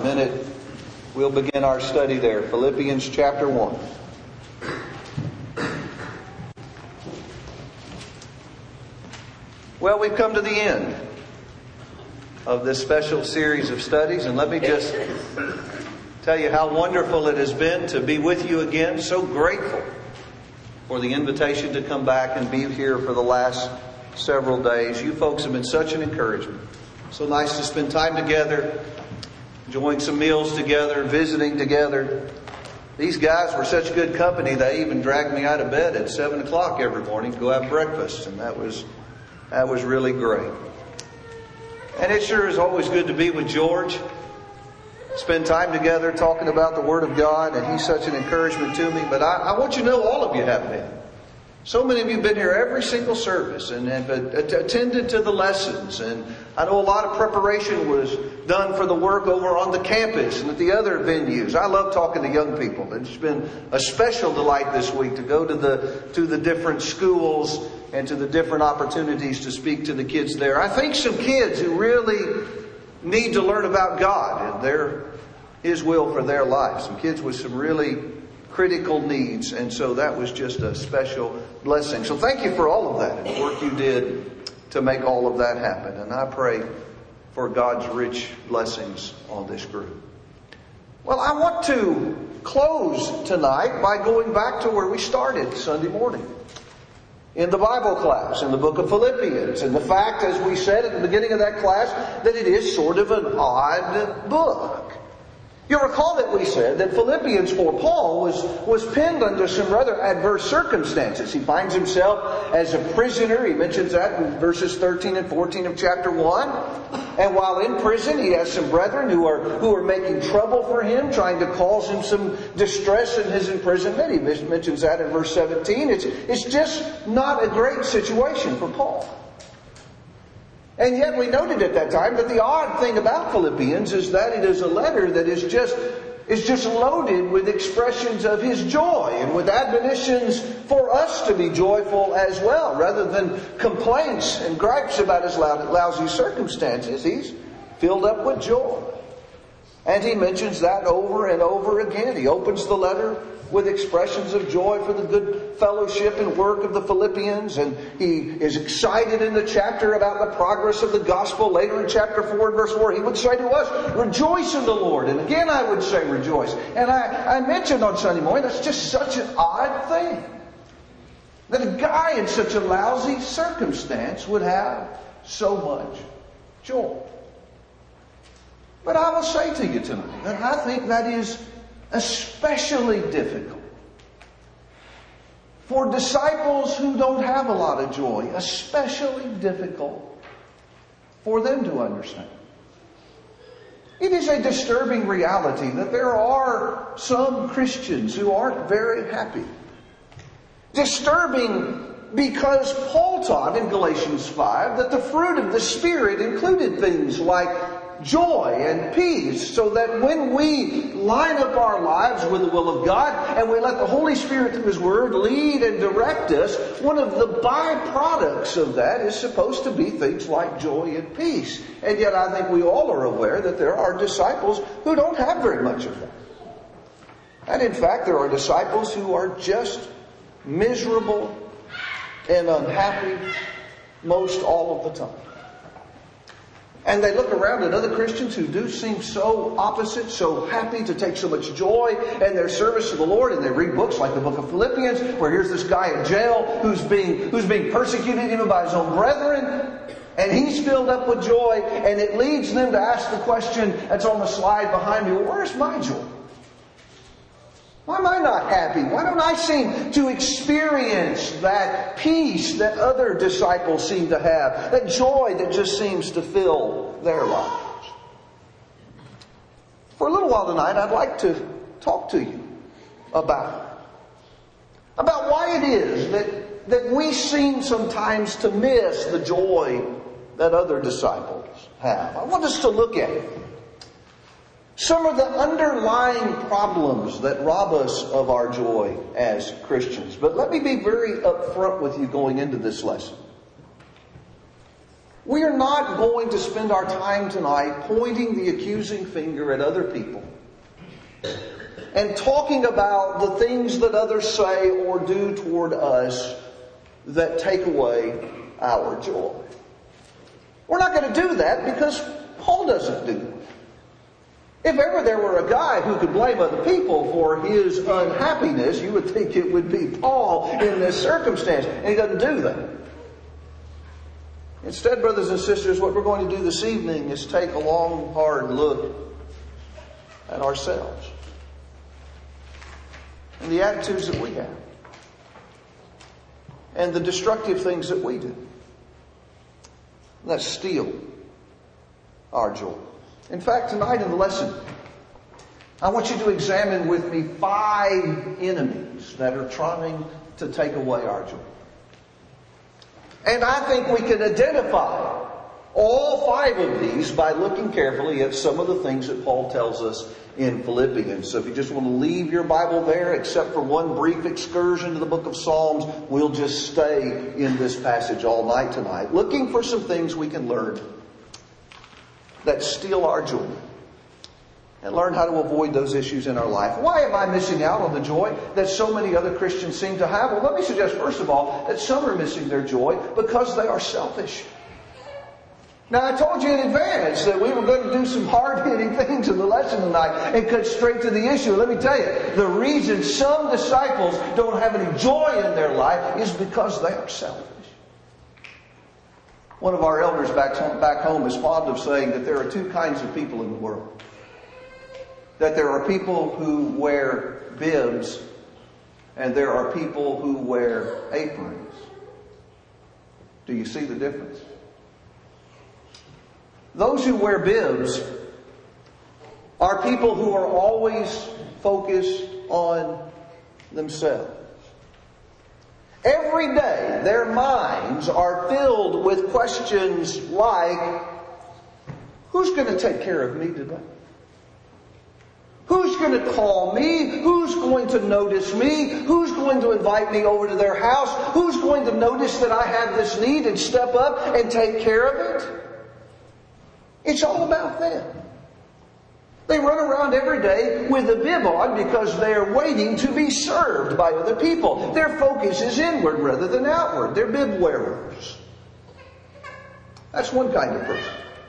minute, we'll begin our study there. Philippians chapter 1. Well, we've come to the end of this special series of studies, and let me just tell you how wonderful it has been to be with you again. So grateful for the invitation to come back and be here for the last several days. You folks have been such an encouragement. So nice to spend time together, enjoying some meals together, visiting together. These guys were such good company, they even dragged me out of bed at 7 o'clock every morning to go have breakfast, and that was really great. And it sure is always good to be with George. Spend time together talking about the Word of God, and he's such an encouragement to me. But I want you to know all of you have been. So many of you have been here every single service and attended to the lessons. And I know a lot of preparation was done for the work over on the campus and at the other venues. I love talking to young people. It's been a special delight this week to go to the different schools and to the different opportunities to speak to the kids there. I think some kids who really need to learn about God and His will for their lives. Some kids with some really critical needs, and so that was just a special blessing. So thank you for all of that and the work you did to make all of that happen. And I pray for God's rich blessings on this group. Well, I want to close tonight by going back to where we started Sunday morning. In the Bible class, in the book of Philippians. And the fact, as we said at the beginning of that class, that it is sort of an odd book. You'll recall that we said that Philippians for Paul was penned under some rather adverse circumstances. He finds himself as a prisoner. He mentions that in verses 13 and 14 of chapter 1. And while in prison, he has some brethren who are making trouble for him, trying to cause him some distress in his imprisonment. He mentions that in verse 17. It's just not a great situation for Paul. And yet we noted at that time that the odd thing about Philippians is that it is a letter that is just loaded with expressions of his joy and with admonitions for us to be joyful as well. Rather than complaints and gripes about his lousy circumstances, he's filled up with joy. And he mentions that over and over again. He opens the letter with expressions of joy for the good fellowship and work of the Philippians. And he is excited in the chapter about the progress of the gospel. Later in chapter 4 and verse 4, he would say to us, rejoice in the Lord. And again I would say rejoice. And I mentioned on Sunday morning, that's just such an odd thing. That a guy in such a lousy circumstance would have so much joy. But I will say to you tonight that I think that is especially difficult for disciples who don't have a lot of joy, especially difficult for them to understand. It is a disturbing reality that there are some Christians who aren't very happy. Disturbing because Paul taught in Galatians 5 that the fruit of the Spirit included things like joy and peace, so that when we line up our lives with the will of God and we let the Holy Spirit through His Word lead and direct us, one of the byproducts of that is supposed to be things like joy and peace. And yet I think we all are aware that there are disciples who don't have very much of that. And in fact, there are disciples who are just miserable and unhappy most all of the time. And they look around at other Christians who do seem so opposite, so happy to take so much joy in their service to the Lord. And they read books like the book of Philippians, where here's this guy in jail who's being persecuted even by his own brethren. And he's filled up with joy. And it leads them to ask the question that's on the slide behind me, well, where's my joy? Why am I not happy? Why don't I seem to experience that peace that other disciples seem to have? That joy that just seems to fill their lives. For a little while tonight, I'd like to talk to you about why it is that we seem sometimes to miss the joy that other disciples have. I want us to look at it. Some of the underlying problems that rob us of our joy as Christians. But let me be very upfront with you going into this lesson. We are not going to spend our time tonight pointing the accusing finger at other people and talking about the things that others say or do toward us that take away our joy. We're not going to do that because Paul doesn't do it. If ever there were a guy who could blame other people for his unhappiness, you would think it would be Paul in this circumstance. And he doesn't do that. Instead, brothers and sisters, what we're going to do this evening is take a long, hard look at ourselves and the attitudes that we have and the destructive things that we do that steal our joy. In fact, tonight in the lesson, I want you to examine with me 5 enemies that are trying to take away our joy. And I think we can identify all 5 of these by looking carefully at some of the things that Paul tells us in Philippians. So if you just want to leave your Bible there, except for one brief excursion to the book of Psalms, we'll just stay in this passage all night tonight, looking for some things we can learn that steal our joy and learn how to avoid those issues in our life. Why am I missing out on the joy that so many other Christians seem to have? Well, let me suggest, first of all, that some are missing their joy because they are selfish. Now, I told you in advance that we were going to do some hard-hitting things in the lesson tonight and cut straight to the issue. Let me tell you, the reason some disciples don't have any joy in their life is because they are selfish. One of our elders back home is fond of saying that there are 2 kinds of people in the world. That there are people who wear bibs and there are people who wear aprons. Do you see the difference? Those who wear bibs are people who are always focused on themselves. Every day, their minds are filled with questions like, who's going to take care of me today? Who's going to call me? Who's going to notice me? Who's going to invite me over to their house? Who's going to notice that I have this need and step up and take care of it? It's all about them. They run around every day with a bib on because they're waiting to be served by other people. Their focus is inward rather than outward. They're bib wearers. That's one kind of person.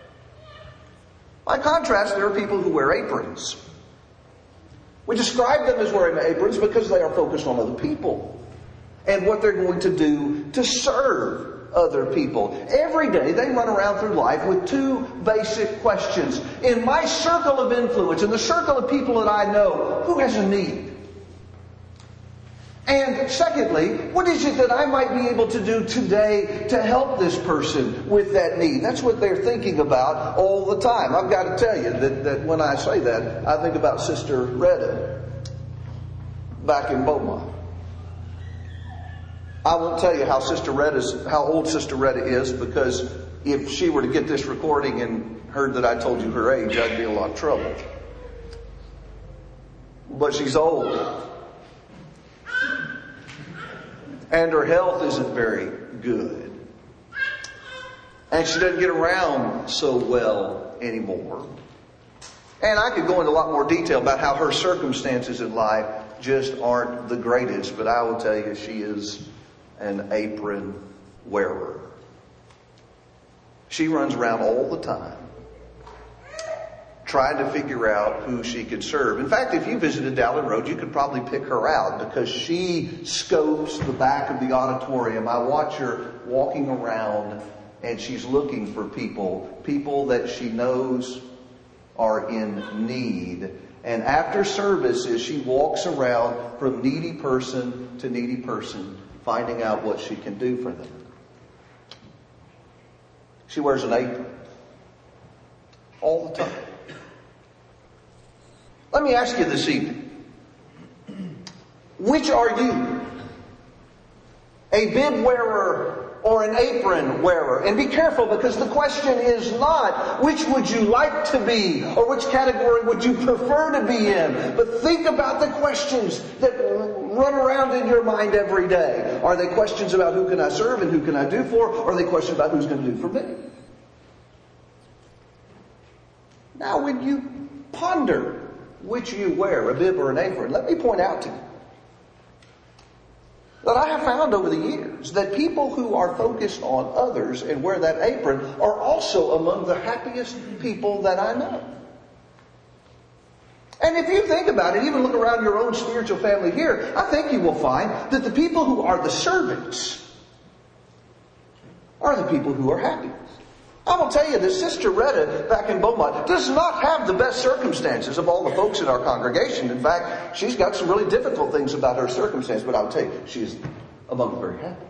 By contrast, there are people who wear aprons. We describe them as wearing aprons because they are focused on other people and what they're going to do to serve other people. Every day they run around through life with 2 basic questions. In my circle of influence, in the circle of people that I know, who has a need? And secondly, what is it that I might be able to do today to help this person with that need? That's what they're thinking about all the time. I've got to tell you that when I say that, I think about Sister Retta back in Beaumont. I won't tell you how old Sister Retta is, because if she were to get this recording and heard that I told you her age, I'd be in a lot of trouble. But she's old. And her health isn't very good. And she doesn't get around so well anymore. And I could go into a lot more detail about how her circumstances in life just aren't the greatest. But I will tell you, she is an apron wearer. She runs around all the time trying to figure out who she could serve. In fact, if you visited Dowling Road, you could probably pick her out because she scopes the back of the auditorium. I watch her walking around and she's looking for people that she knows are in need. And after services, she walks around from needy person to needy person, finding out what she can do for them. She wears an apron all the time. Let me ask you this evening, which are you? A bib wearer or an apron wearer? And be careful, because the question is not which would you like to be or which category would you prefer to be in. But think about the questions that run around in your mind every day. Are they questions about who can I serve and who can I do for? Or are they questions about who's going to do for me? Now when you ponder which you wear, a bib or an apron, let me point out to you that I have found over the years that people who are focused on others and wear that apron are also among the happiest people that I know. And if you think about it, even look around your own spiritual family here, I think you will find that the people who are the servants are the people who are happy. I will tell you that Sister Retta back in Beaumont does not have the best circumstances of all the folks in our congregation. In fact, she's got some really difficult things about her circumstance, but I will tell you, she is among the very happiest.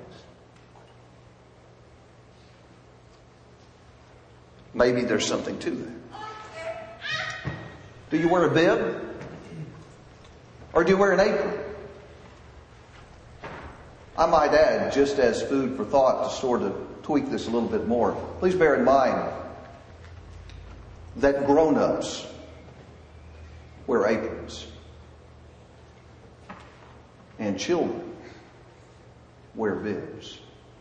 Maybe there's something to that. Do you wear a bib? Or do you wear an apron? I might add, just as food for thought, to sort of tweak this a little bit more, please bear in mind that grown-ups wear aprons and children wear bibs.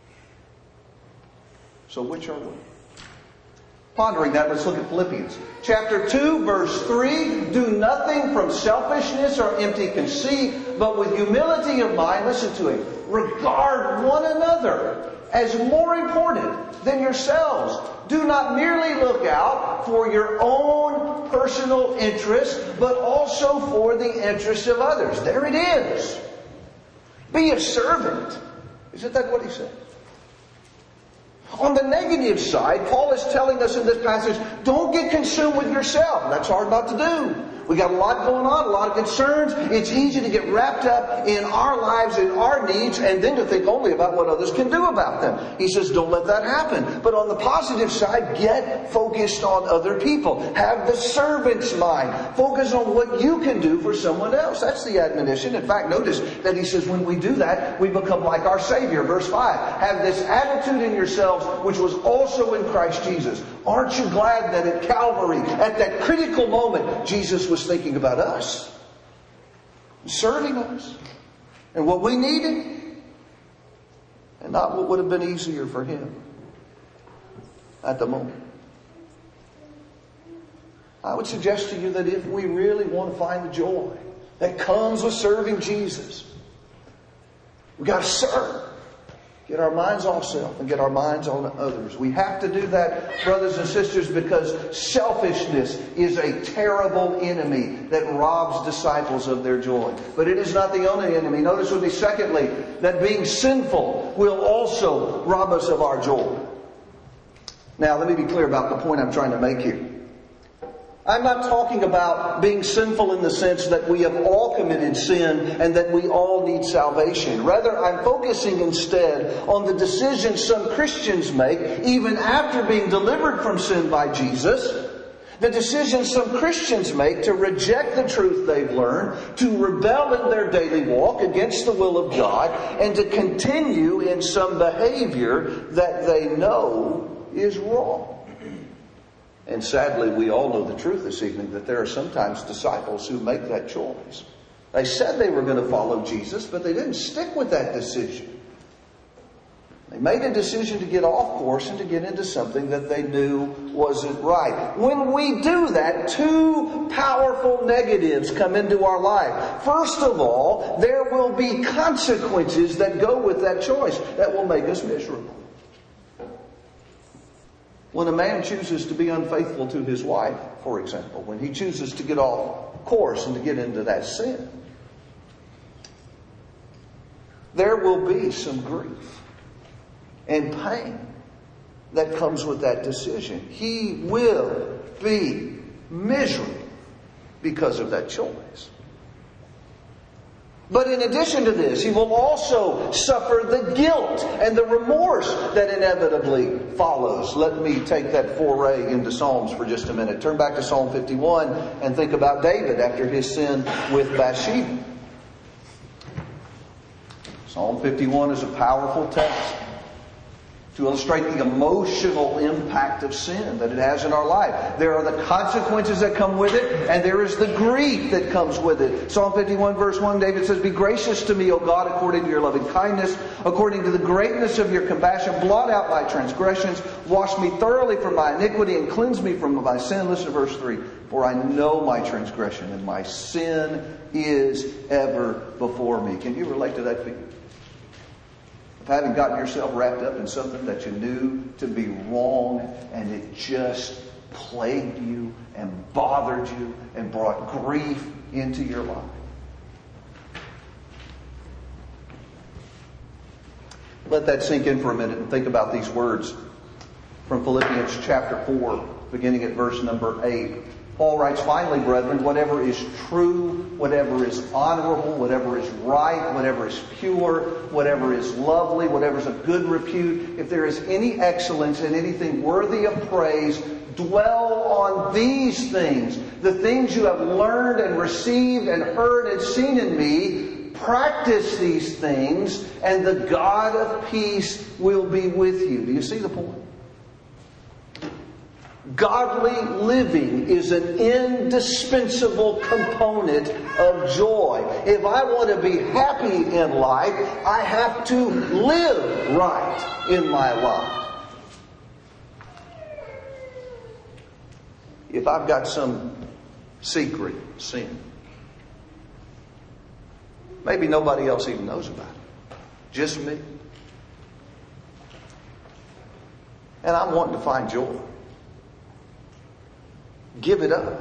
So which are we? Pondering that, let's look at Philippians. Chapter 2, verse 3, do nothing from selfishness or empty conceit, but with humility of mind, listen to it, regard one another as more important than yourselves. Do not merely look out for your own personal interests, but also for the interests of others. There it is. Be a servant. Isn't that what he said? On the negative side, Paul is telling us in this passage, don't get consumed with yourself. That's hard not to do. We got a lot going on, a lot of concerns. It's easy to get wrapped up in our lives and our needs and then to think only about what others can do about them. He says, don't let that happen. But on the positive side, get focused on other people. Have the servant's mind. Focus on what you can do for someone else. That's the admonition. In fact, notice that he says when we do that, we become like our Savior. Verse 5, have this attitude in yourselves which was also in Christ Jesus. Aren't you glad that at Calvary, at that critical moment, Jesus was thinking about us, serving us, and what we needed, and not what would have been easier for him at the moment. I would suggest to you that if we really want to find the joy that comes with serving Jesus, we've got to serve. Get our minds off self and get our minds on others. We have to do that, brothers and sisters, because selfishness is a terrible enemy that robs disciples of their joy. But it is not the only enemy. Notice with me, secondly, that being sinful will also rob us of our joy. Now, let me be clear about the point I'm trying to make here. I'm not talking about being sinful in the sense that we have all committed sin and that we all need salvation. Rather, I'm focusing instead on the decisions some Christians make even after being delivered from sin by Jesus. The decisions some Christians make to reject the truth they've learned, to rebel in their daily walk against the will of God, and to continue in some behavior that they know is wrong. And sadly, we all know the truth this evening that there are sometimes disciples who make that choice. They said they were going to follow Jesus, but they didn't stick with that decision. They made a decision to get off course and to get into something that they knew wasn't right. When we do that, two powerful negatives come into our life. First of all, there will be consequences that go with that choice that will make us miserable. When a man chooses to be unfaithful to his wife, for example, when he chooses to get off course and to get into that sin, there will be some grief and pain that comes with that decision. He will be miserable because of that choice. But in addition to this, he will also suffer the guilt and the remorse that inevitably follows. Let me take that foray into Psalms for just a minute. Turn back to Psalm 51 and think about David after his sin with Bathsheba. Psalm 51 is a powerful text. to illustrate the emotional impact of sin that it has in our life. There are the consequences that come with it, and there is the grief that comes with it. Psalm 51 verse 1, David says, "Be gracious to me, O God, according to your loving kindness, according to the greatness of your compassion. Blot out my transgressions, wash me thoroughly from my iniquity, and cleanse me from my sin." Listen to verse 3. "For I know my transgression, and my sin is ever before me." Can you relate to that feeling? Of having gotten yourself wrapped up in something that you knew to be wrong, and it just plagued you and bothered you and brought grief into your life. Let that sink in for a minute and think about these words from Philippians chapter 4, beginning at verse number 8. Paul writes, "Finally, brethren, whatever is true, whatever is honorable, whatever is right, whatever is pure, whatever is lovely, whatever is of good repute, if there is any excellence and anything worthy of praise, dwell on these things. The things you have learned and received and heard and seen in me, practice these things, and the God of peace will be with you." Do you see the point? Godly living is an indispensable component of joy. If I want to be happy in life, I have to live right in my life. If I've got some secret sin, maybe nobody else even knows about it, just me, and I'm wanting to find joy, give it up.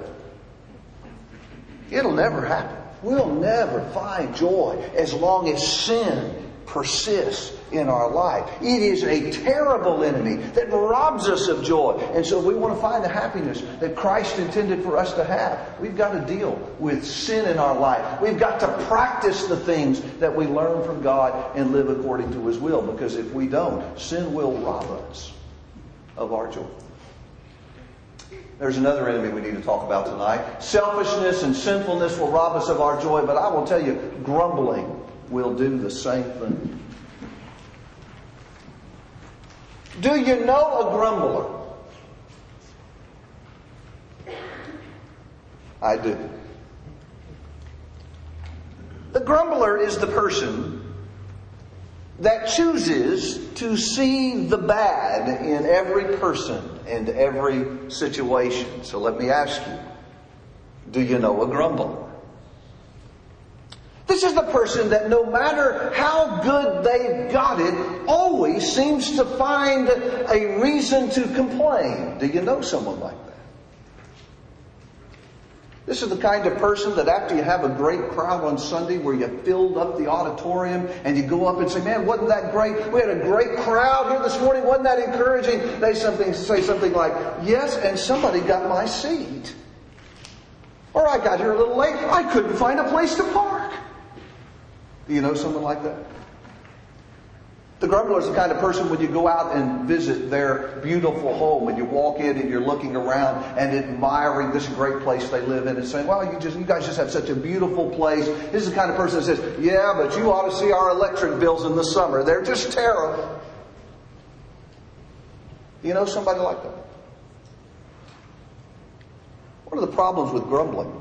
It'll never happen. We'll never find joy as long as sin persists in our life. It is a terrible enemy that robs us of joy. And so if we want to find the happiness that Christ intended for us to have, we've got to deal with sin in our life. We've got to practice the things that we learn from God and live according to His will. Because if we don't, sin will rob us of our joy. There's another enemy we need to talk about tonight. Selfishness and sinfulness will rob us of our joy, but I will tell you, grumbling will do the same thing. Do you know a grumbler? I do. The grumbler is the person that chooses to see the bad in every person and every situation. So let me ask you, do you know a grumbler? This is the person that no matter how good they've got it, always seems to find a reason to complain. Do you know someone like that? This is the kind of person that after you have a great crowd on Sunday where you filled up the auditorium and you go up and say, "Man, wasn't that great? We had a great crowd here this morning. Wasn't that encouraging?" They say something like, "Yes, and somebody got my seat." Or, "I got here a little late. I couldn't find a place to park." Do you know someone like that? The grumbler is the kind of person when you go out and visit their beautiful home and you walk in and you're looking around and admiring this great place they live in and saying, "Wow, you guys just have such a beautiful place." This is the kind of person that says, "Yeah, but you ought to see our electric bills in the summer. They're just terrible." You know somebody like that? One of the problems with grumbling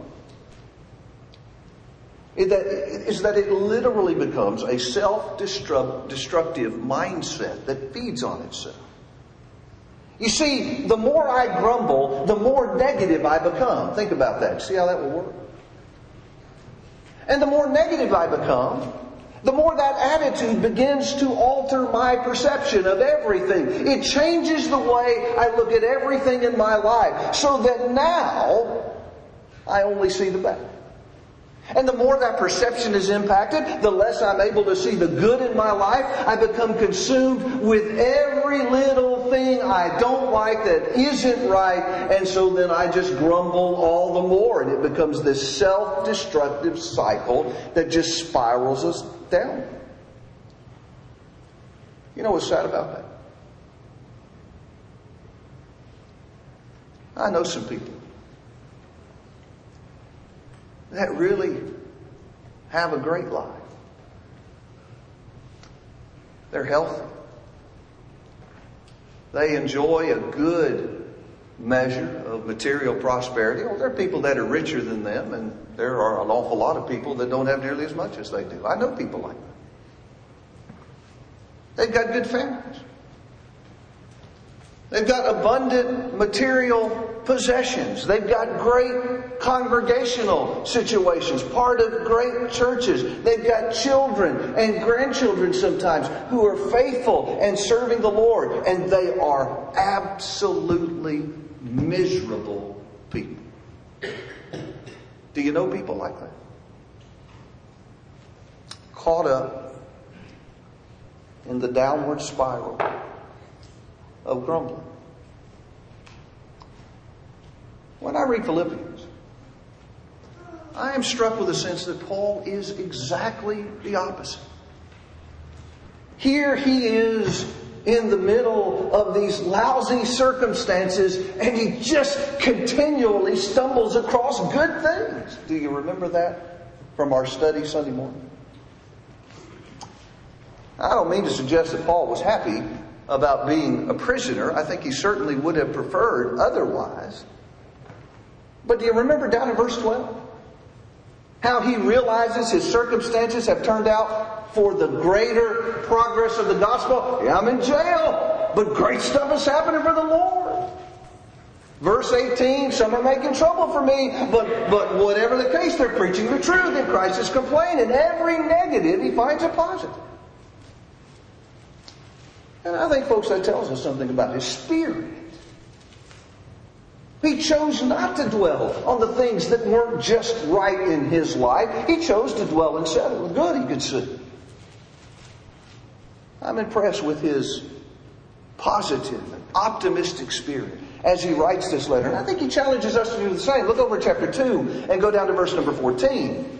is that it literally becomes a self-destructive mindset that feeds on itself. You see, the more I grumble, the more negative I become. Think about that. See how that will work? And the more negative I become, the more that attitude begins to alter my perception of everything. It changes the way I look at everything in my life, so that now I only see the bad. And the more that perception is impacted, the less I'm able to see the good in my life. I become consumed with every little thing I don't like that isn't right. And so then I just grumble all the more. And it becomes this self-destructive cycle that just spirals us down. You know what's sad about that? I know some people that really have a great life. They're healthy. They enjoy a good measure of material prosperity. Well, there are people that are richer than them, and there are an awful lot of people that don't have nearly as much as they do. I know people like that. They've got good families. They've got abundant material possessions. They've got great congregational situations, part of great churches. They've got children and grandchildren sometimes who are faithful and serving the Lord. And they are absolutely miserable people. Do you know people like that? Caught up in the downward spiral of grumbling. When I read Philippians, I am struck with a sense that Paul is exactly the opposite. Here he is in the middle of these lousy circumstances, and he just continually stumbles across good things. Do you remember that from our study Sunday morning? I don't mean to suggest that Paul was happy about being a prisoner. I think he certainly would have preferred otherwise. But do you remember down in verse 12? How he realizes his circumstances have turned out for the greater progress of the gospel. Yeah, I'm in jail, but great stuff is happening for the Lord. Verse 18, some are making trouble for me, but whatever the case, they're preaching the truth, and Christ is complaining. Every negative, he finds a positive. And I think, folks, that tells us something about his spirit. He chose not to dwell on the things that weren't just right in his life. He chose to dwell and settle the good he could see. I'm impressed with his positive and optimistic spirit as he writes this letter. And I think he challenges us to do the same. Look over chapter 2 and go down to verse number 14.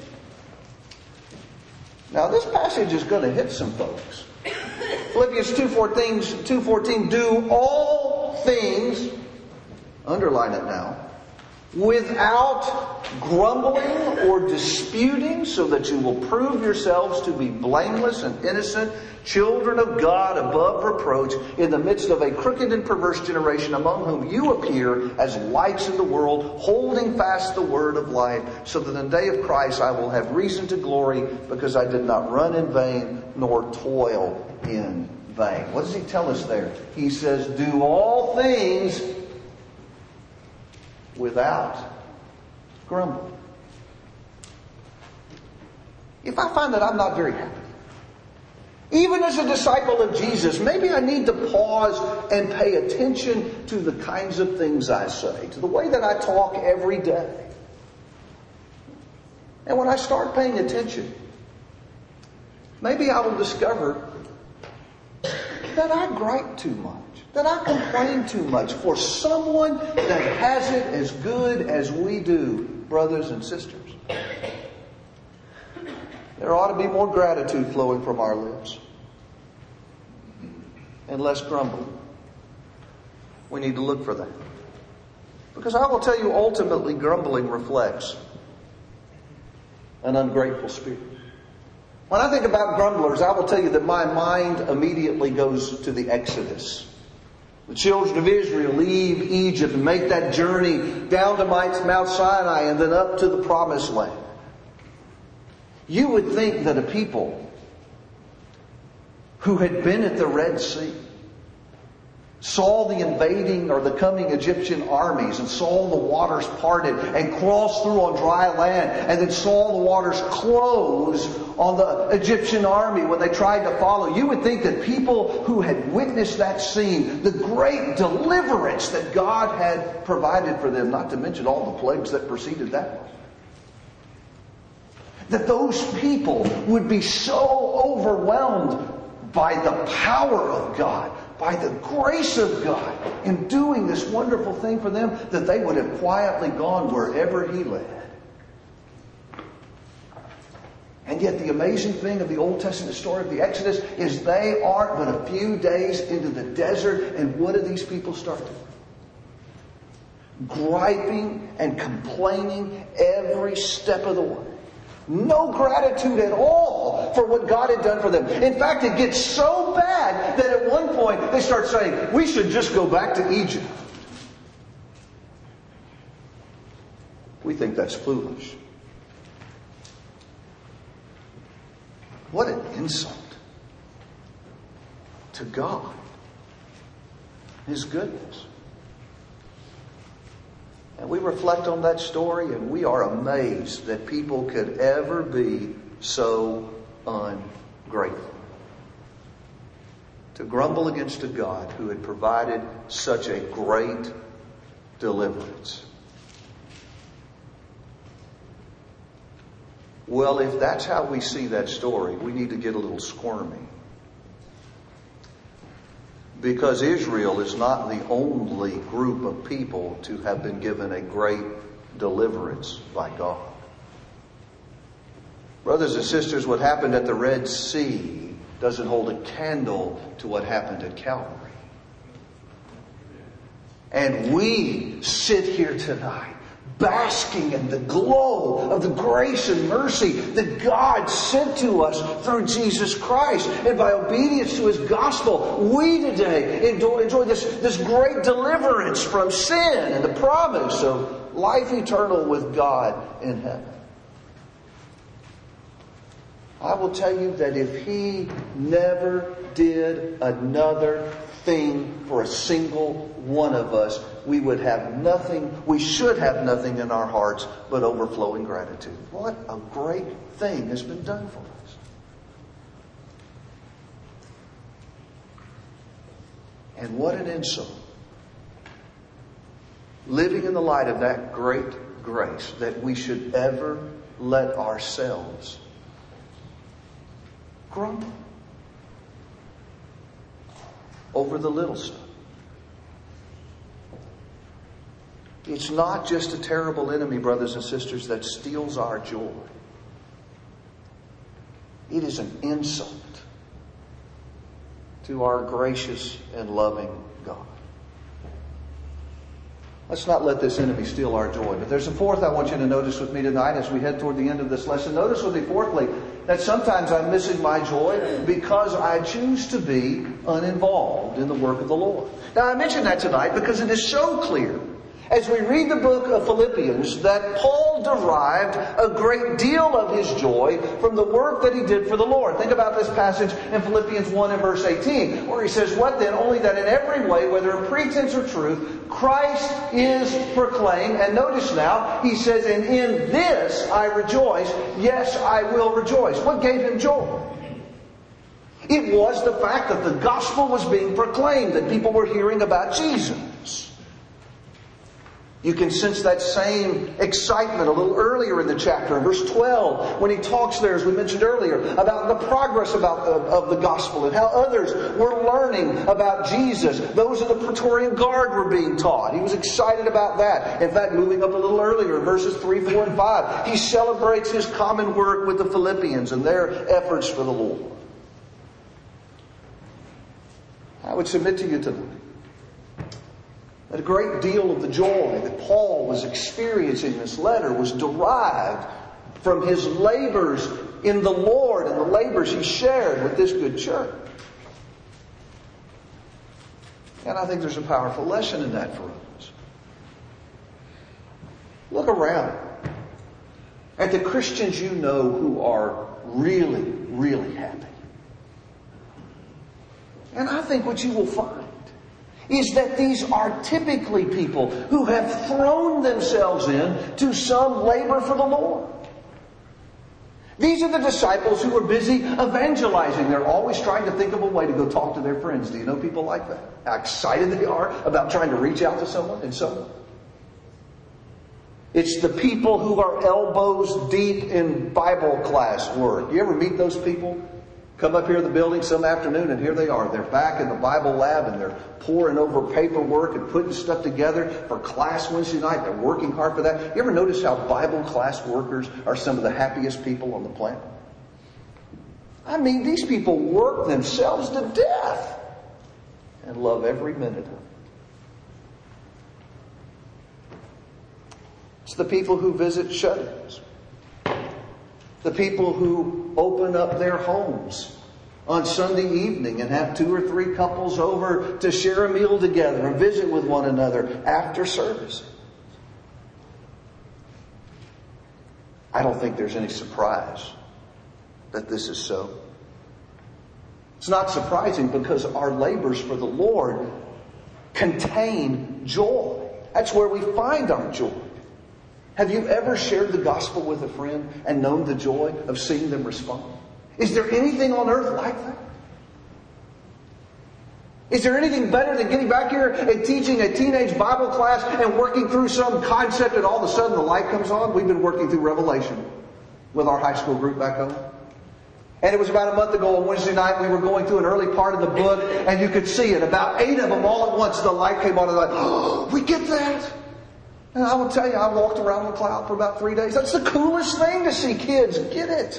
Now, this passage is going to hit some folks. Philippians 2:14, do all things, underline it now, without grumbling or disputing, so that you will prove yourselves to be blameless and innocent, children of God above reproach, in the midst of a crooked and perverse generation, among whom you appear as lights in the world, holding fast the word of life, so that in the day of Christ I will have reason to glory, because I did not run in vain nor toil in vain. What does he tell us there? He says, do all things without grumbling. If I find that I'm not very happy, even as a disciple of Jesus, maybe I need to pause and pay attention to the kinds of things I say, to the way that I talk every day. And when I start paying attention, maybe I will discover that I gripe too much, that I complain too much for someone that has it as good as we do, brothers and sisters. There ought to be more gratitude flowing from our lips and less grumbling. We need to look for that. Because I will tell you, ultimately, grumbling reflects an ungrateful spirit. When I think about grumblers, I will tell you that my mind immediately goes to the Exodus. The children of Israel leave Egypt and make that journey down to Mount Sinai and then up to the Promised Land. You would think that a people who had been at the Red Sea, saw the invading or the coming Egyptian armies and saw the waters parted and crossed through on dry land, and then saw the waters close on the Egyptian army when they tried to follow. You would think that people who had witnessed that scene, the great deliverance that God had provided for them, not to mention all the plagues that preceded that one, that those people would be so overwhelmed by the power of God, by the grace of God in doing this wonderful thing for them, that they would have quietly gone wherever He led. And yet the amazing thing of the Old Testament story of the Exodus is they aren't but a few days into the desert, and what do these people start doing? Griping and complaining every step of the way. No gratitude at all for what God had done for them. In fact, it gets so bad that at one point they start saying, we should just go back to Egypt. We think that's foolish. What an insult to God, His goodness. And we reflect on that story and we are amazed that people could ever be so ungrateful. To grumble against a God who had provided such a great deliverance. Well, if that's how we see that story, we need to get a little squirmy. Because Israel is not the only group of people to have been given a great deliverance by God. Brothers and sisters, what happened at the Red Sea doesn't hold a candle to what happened at Calvary. And we sit here tonight basking in the glow of the grace and mercy that God sent to us through Jesus Christ. And by obedience to His gospel, we today enjoy this great deliverance from sin and the promise of life eternal with God in heaven. I will tell you that if He never did another thing for a single one of us, we would have nothing, we should have nothing in our hearts but overflowing gratitude. What a great thing has been done for us. And what an insult. Living in the light of that great grace, that we should ever let ourselves grumble over the little stuff. It's not just a terrible enemy, brothers and sisters, that steals our joy. It is an insult to our gracious and loving God. Let's not let this enemy steal our joy. But there's a fourth I want you to notice with me tonight as we head toward the end of this lesson. Notice with me, fourthly, that sometimes I'm missing my joy because I choose to be uninvolved in the work of the Lord. Now, I mention that tonight because it is so clear as we read the book of Philippians that Paul derived a great deal of his joy from the work that he did for the Lord. Think about this passage in Philippians 1 and verse 18, where he says, "What then? Only that in every way, whether in pretense or truth, Christ is proclaimed." And notice now, he says, "And in this I rejoice. Yes, I will rejoice." What gave him joy? It was the fact that the gospel was being proclaimed, that people were hearing about Jesus. You can sense that same excitement a little earlier in the chapter, in verse 12, when he talks there, as we mentioned earlier, about the progress of the gospel and how others were learning about Jesus. Those of the Praetorian Guard were being taught. He was excited about that. In fact, moving up a little earlier, in verses 3, 4, and 5, he celebrates his common work with the Philippians and their efforts for the Lord. I would submit to you tonight that a great deal of the joy that Paul was experiencing in this letter was derived from his labors in the Lord and the labors he shared with this good church. And I think there's a powerful lesson in that for us. Look around at the Christians you know who are really, really happy. And I think what you will find is that these are typically people who have thrown themselves in to some labor for the Lord. These are the disciples who are busy evangelizing. They're always trying to think of a way to go talk to their friends. Do you know people like that? How excited they are about trying to reach out to someone and someone. It's the people who are elbows deep in Bible class work. You ever meet those people? Come up here in the building some afternoon and here they are. They're back in the Bible lab and they're poring over paperwork and putting stuff together for class Wednesday night. They're working hard for that. You ever notice how Bible class workers are some of the happiest people on the planet? I mean, these people work themselves to death and love every minute of it. It's the people who visit shut-ins. The people who open up their homes on Sunday evening and have 2 or 3 couples over to share a meal together and visit with one another after service. I don't think there's any surprise that this is so. It's not surprising because our labors for the Lord contain joy. That's where we find our joy. Have you ever shared the gospel with a friend and known the joy of seeing them respond? Is there anything on earth like that? Is there anything better than getting back here and teaching a teenage Bible class and working through some concept and all of a sudden the light comes on? We've been working through Revelation with our high school group back home. And it was about a month ago on Wednesday night, we were going through an early part of the book and you could see it. About 8 of them all at once, the light came on and like, oh, we get that. And I will tell you, I walked around the cloud for about 3 days. That's the coolest thing to see kids get it.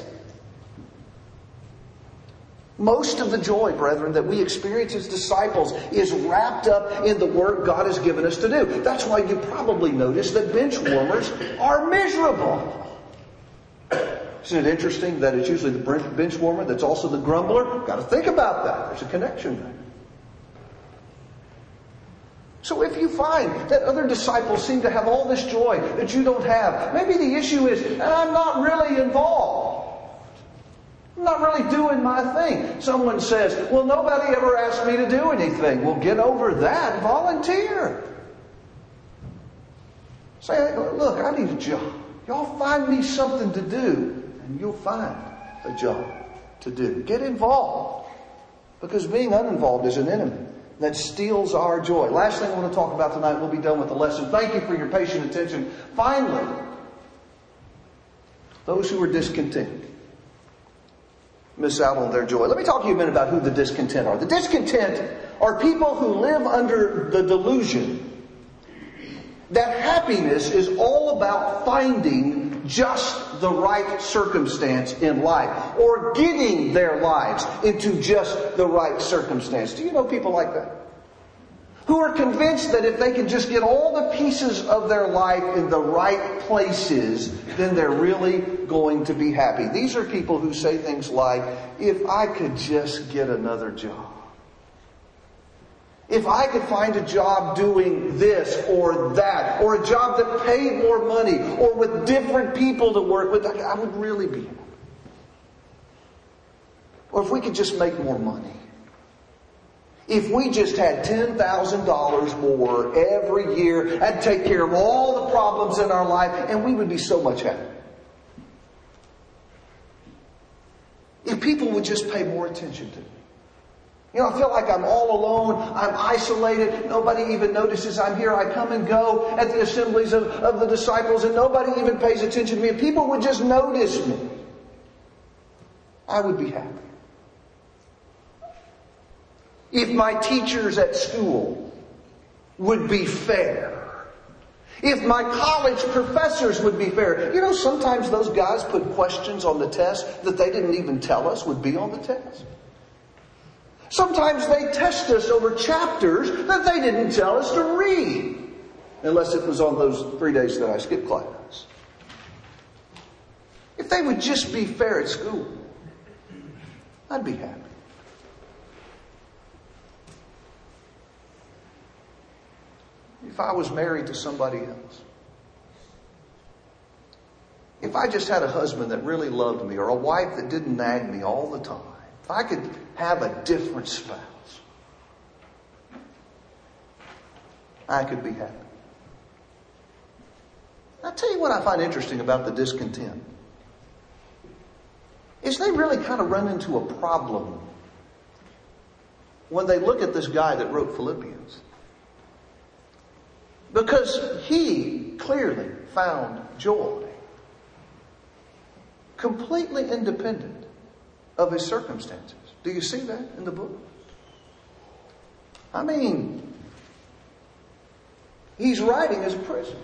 Most of the joy, brethren, that we experience as disciples is wrapped up in the work God has given us to do. That's why you probably notice that bench warmers are miserable. Isn't it interesting that it's usually the bench warmer that's also the grumbler? Got to think about that. There's a connection there. So if you find that other disciples seem to have all this joy that you don't have, maybe the issue is, and I'm not really involved. I'm not really doing my thing. Someone says, well, nobody ever asked me to do anything. Well, get over that. Volunteer. Say, look, I need a job. Y'all find me something to do, and you'll find a job to do. Get involved. Because being uninvolved is an enemy that steals our joy. Last thing I want to talk about tonight, we'll be done with the lesson. Thank you for your patient attention. Finally, those who are discontent miss out on their joy. Let me talk to you a minute about who the discontent are. The discontent are people who live under the delusion that happiness is all about finding just the right circumstance in life or getting their lives into just the right circumstance. Do you know people like that? Who are convinced that if they can just get all the pieces of their life in the right places, then they're really going to be happy. These are people who say things like, if I could just get another job. If I could find a job doing this or that, or a job that paid more money, or with different people to work with, I would really be happy. Or if we could just make more money. If we just had $10,000 more every year, that'd take care of all the problems in our life, and we would be so much happier. If people would just pay more attention to me. You know, I feel like I'm all alone. I'm isolated. Nobody even notices I'm here. I come and go at the assemblies of the disciples and nobody even pays attention to me. If people would just notice me, I would be happy. If my teachers at school would be fair. If my college professors would be fair. You know, sometimes those guys put questions on the test that they didn't even tell us would be on the test. Sometimes they test us over chapters that they didn't tell us to read. Unless it was on those 3 days that I skipped class. If they would just be fair at school, I'd be happy. If I was married to somebody else. If I just had a husband that really loved me or a wife that didn't nag me all the time. If I could have a different spouse, I could be happy. I'll tell you what I find interesting about the discontent. Is they really kind of run into a problem when they look at this guy that wrote Philippians. Because he clearly found joy. Completely independent of his circumstances. Do you see that in the book? I mean, he's writing as a prisoner.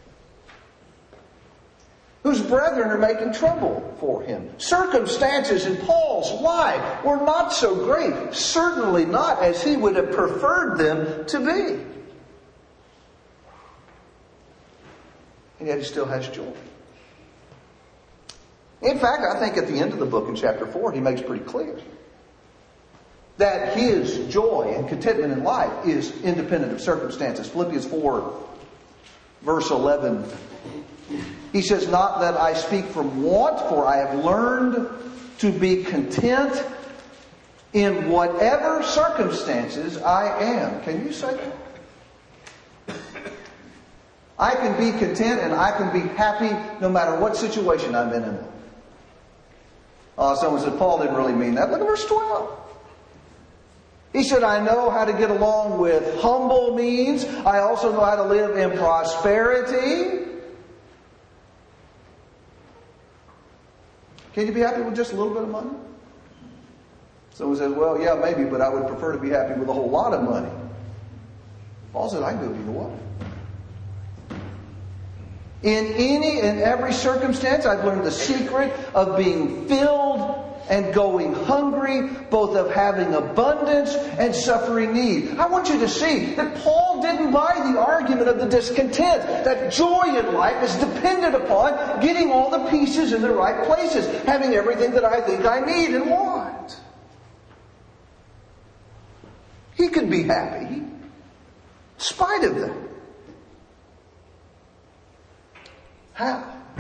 Whose brethren are making trouble for him. Circumstances in Paul's life were not so great. Certainly not as he would have preferred them to be. And yet he still has joy. In fact, I think at the end of the book in chapter 4, he makes pretty clear that his joy and contentment in life is independent of circumstances. Philippians 4, verse 11. He says, "Not that I speak from want, for I have learned to be content in whatever circumstances I am." Can you say that? I can be content and I can be happy no matter what situation I'm in life. Someone said, Paul didn't really mean that. Look at verse 12. He said, "I know how to get along with humble means. I also know how to live in prosperity." Can you be happy with just a little bit of money? Someone says, "Well, yeah, maybe, but I would prefer to be happy with a whole lot of money." Paul said, "I can do it either way." In any and every circumstance, I've learned the secret of being filled and going hungry, both of having abundance and suffering need. I want you to see that Paul didn't buy the argument of the discontent, that joy in life is dependent upon getting all the pieces in the right places, having everything that I think I need and want. He could be happy in spite of that. How?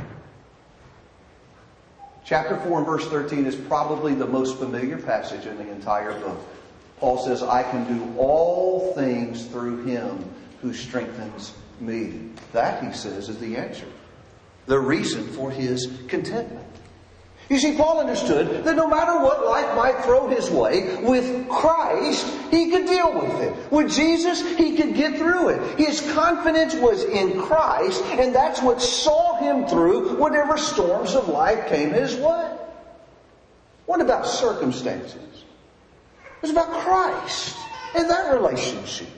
Chapter 4 and verse 13 is probably the most familiar passage in the entire book. Paul says, "I can do all things through Him who strengthens me." That, he says, is the answer. The reason for his contentment. You see, Paul understood that no matter what life might throw his way, with Christ, he could deal with it. With Jesus, he could get through it. His confidence was in Christ, and that's what saw him through whatever storms of life came his way. What about circumstances? It was about Christ and that relationship.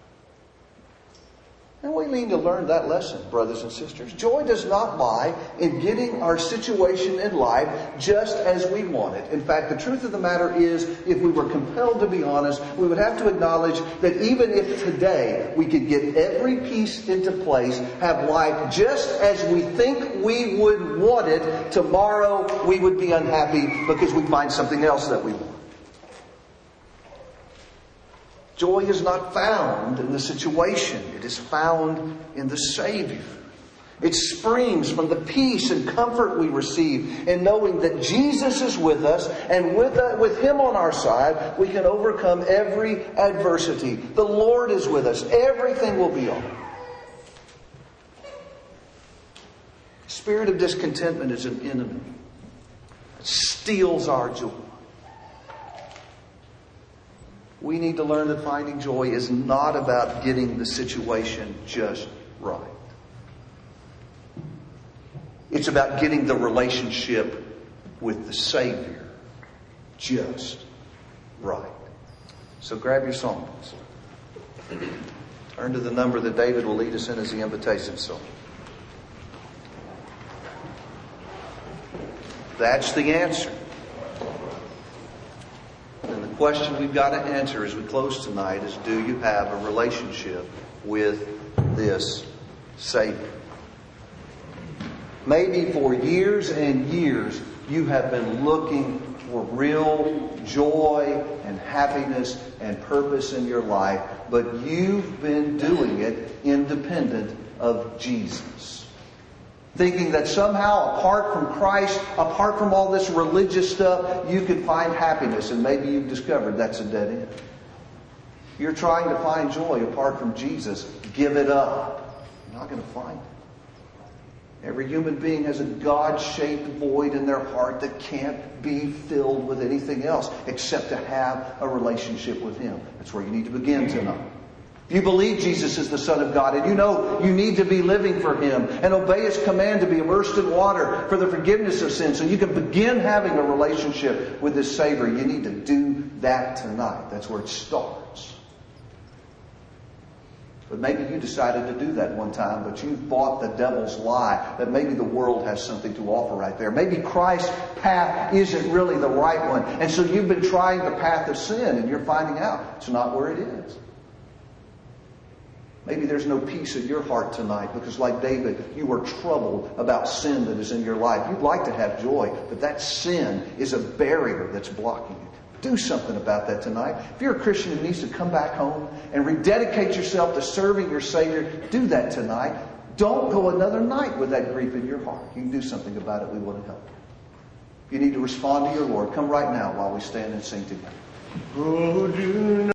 And we need to learn that lesson, brothers and sisters. Joy does not lie in getting our situation in life just as we want it. In fact, the truth of the matter is, if we were compelled to be honest, we would have to acknowledge that even if today we could get every piece into place, have life just as we think we would want it, tomorrow we would be unhappy because we find something else that we want. Joy is not found in the situation. It is found in the Savior. It springs from the peace and comfort we receive in knowing that Jesus is with us, and with Him on our side, we can overcome every adversity. The Lord is with us. Everything will be all right. The spirit of discontentment is an enemy. It steals our joy. We need to learn that finding joy is not about getting the situation just right. It's about getting the relationship with the Savior just right. So grab your songs. Turn to the number that David will lead us in as the invitation song. That's the answer. And the question we've got to answer as we close tonight is, do you have a relationship with this Savior? Maybe for years and years you have been looking for real joy and happiness and purpose in your life, but you've been doing it independent of Jesus. Thinking that somehow, apart from Christ, apart from all this religious stuff, you can find happiness. And maybe you've discovered that's a dead end. You're trying to find joy apart from Jesus. Give it up. You're not going to find it. Every human being has a God-shaped void in their heart that can't be filled with anything else except to have a relationship with Him. That's where you need to begin tonight. If you believe Jesus is the Son of God, and you know you need to be living for Him and obey His command to be immersed in water for the forgiveness of sin so you can begin having a relationship with this Savior, you need to do that tonight. That's where it starts. But maybe you decided to do that one time, but you've bought the devil's lie that maybe the world has something to offer right there. Maybe Christ's path isn't really the right one. And so you've been trying the path of sin, and you're finding out it's not where it is. Maybe there's no peace in your heart tonight because, like David, you are troubled about sin that is in your life. You'd like to have joy, but that sin is a barrier that's blocking it. Do something about that tonight. If you're a Christian who needs to come back home and rededicate yourself to serving your Savior, do that tonight. Don't go another night with that grief in your heart. You can do something about it. We want to help you. If you need to respond to your Lord, come right now while we stand and sing together. Oh, do not